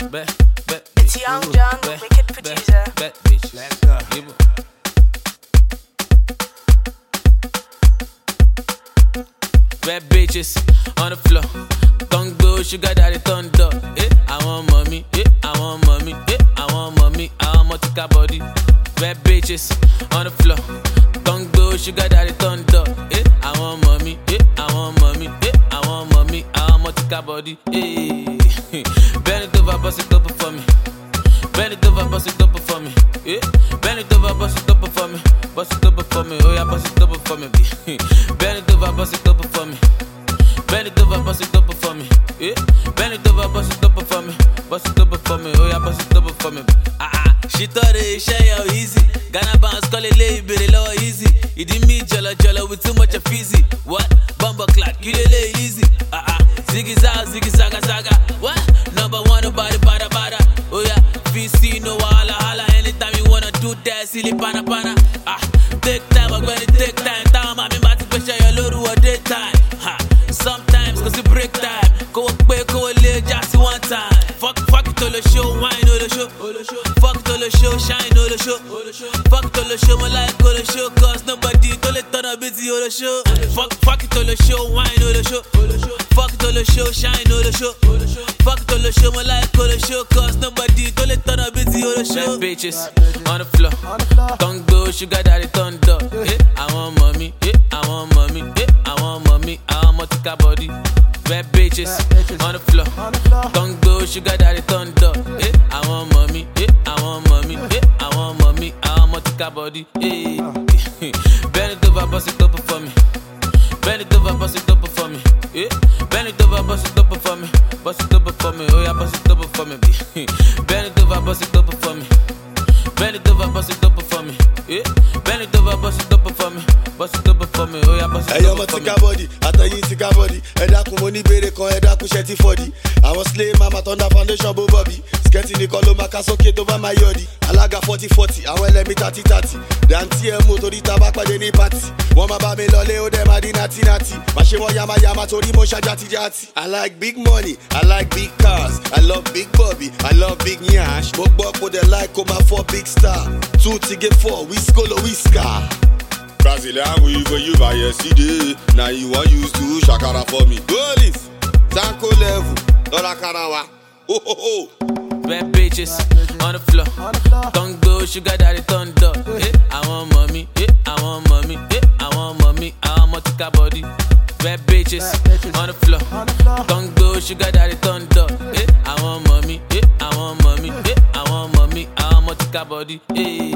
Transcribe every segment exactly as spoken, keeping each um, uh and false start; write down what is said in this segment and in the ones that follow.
Bad, bad, It's Young John, the wicked producer. Bad, bitch. Let's go. Bad bitches on the floor. Don't go, sugar daddy turned up. Eh, I want mommy. Eh, I want mommy. Eh, I want mommy. I want multi-car body. Bad bitches on the floor. Don't go, sugar daddy turned up. Eh, I want mommy. Eh, I want mommy. Eh, I want mommy. I want multi-car body. Eh, bend it over, bust it up for me. Bend it over, bust it up for me. Yeah, bend it over, bust it up for me. Bust it up for me. Oh yeah, bust it up for me. Bend it over, bust it up for me. Bend it over, bust it up for me. Yeah, bend it over, bust it up for me. Bust it up for me. Oh yeah, bust it up for me. Ah ah, she thought it share yo easy. Ghana bounce call it lay, but it low easy. It didn't me jolly jolly with too much of fizzy. What? Bumper clock, kill it lay easy. Ah ah, ziggy zag, ziggy zaga zaga. What? Number one, nobody bada bada. Oh yeah, V C no wala hala. Anytime you wanna do that, silly pana pana. Ah, take time, I'm gonna take time. Time, I'm about to push your load or daytime. Ha, sometimes cause you break time. Go away, go away, just one time. Fuck, fuck it all the show, wine all the show. Fuck it all the show, shine all the show. Fuck it all the show, my life all the show. Cause nobody told it turn up busy all the show. Fuck, fuck it all the show, wine all the show. Fuck it all the show, shine all the show. Fuck it all the show, my life all the show. Cause nobody told it turn up busy all the show. Bad bitches on the floor. Don't go, sugar daddy turned up. Eh, I want mommy. Eh, I want mommy. Eh, I want mommy. I want multi-car body. Bad bitches on the floor. Don't go, sugar daddy turned up. Eh, I want mommy. Eh, I want mommy. Eh, I want mommy. I want multi-car body. Eh, bend it over, bust it up for me. Bend it over, bust it up for me. Yeah, bend it over, bust it up for me. Bust it up for me. Oh yeah, bust it up for me. Bend it over, bust it up for me. Bend it over, bust it up for me. Yeah, bend it over, bust it up for me. Bust it up for me. Oh yeah, bust it up for me. Hey, yo, body, àtẹ̀yìn ti ká body. Ẹ̀dá kun mo ní bèrè kan, ẹ̀dá kun ṣẹ́ ti fọ́dí. Àwọn slay mama thunder foundation bó bọ́bí. Skẹ́tì nìkan ló máa ká sókè tó bá máa yọ̀dí. Alága forty forty, àwọn ẹlẹ́mí thirty thirty. Dàntí ẹ̀ mú torí tá bá pàdé ní pàtì. Wọ́n máa bá mi lọlé ó dẹ̀ máa di nàtí nàtí. Má ṣe wọ́n yamayama torí mo ṣàjàtì jàtì. I like big money, I like big cars. I love big bobby, I love big nyash. Mo gbọ́ kó dẹ̀ like kó máa fọ́ big star. Two to get four, we skolo, we scar. Brazilian weave for you by yesterday. Now you want use to shakara for me. Goalies, Sanko level, Dora Karawa. Ho ho ho. Bad bitches on the floor. Don't go, sugar daddy turned up. Eh, I want mommy. Eh, I want mommy. Eh, I want mommy. I want multi-car body. Bad bitches on the floor. Don't go, sugar daddy turned up. Eh, I want mommy. Eh, I want mommy. Eh, I want mommy. I want multi-car body. Eh,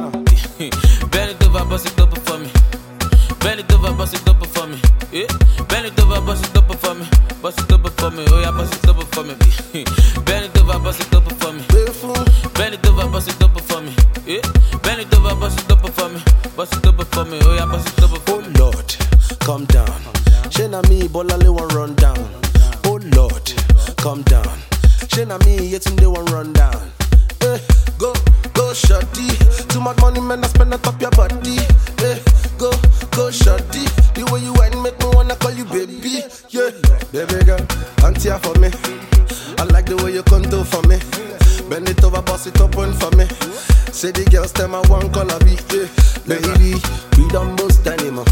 bend it over, bust it up for me. Bend it over, bust it up for me. Yeah, bend it over, bust it up for me. Bust it up for me. Oh yeah, bust it up for me. Bend it over, bust it up for me. Bend it over, bust it up for me. Yeah, bend it over, bust it up for me. Bust it up for me. Oh yeah, bust it up for me. Oh Lord, calm down. Shena me, bolale one run down. Oh Lord, calm down. Shena me, yet they one run down. Eh, go, go shorty. Too much money, man, I spend on top your body. Eh, go, go shorty. The way you went make me wanna call you baby. Yeah, baby girl, auntie for me. I like the way you contour for me. Bend it over, bust it up one for me. Say the girls tell my one color be. Yeah, baby, we don't boast anymore.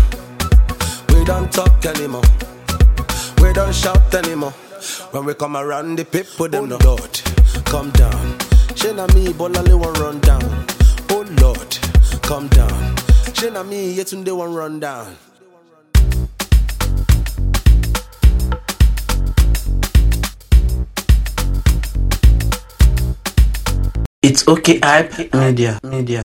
We don't talk anymore. We don't shout anymore. When we come around, the people them know. Lord, calm down. Shena me, bolale one run down. Oh Lord, calm down. Shena me, yetunde one run down. It's okay, hype media, media.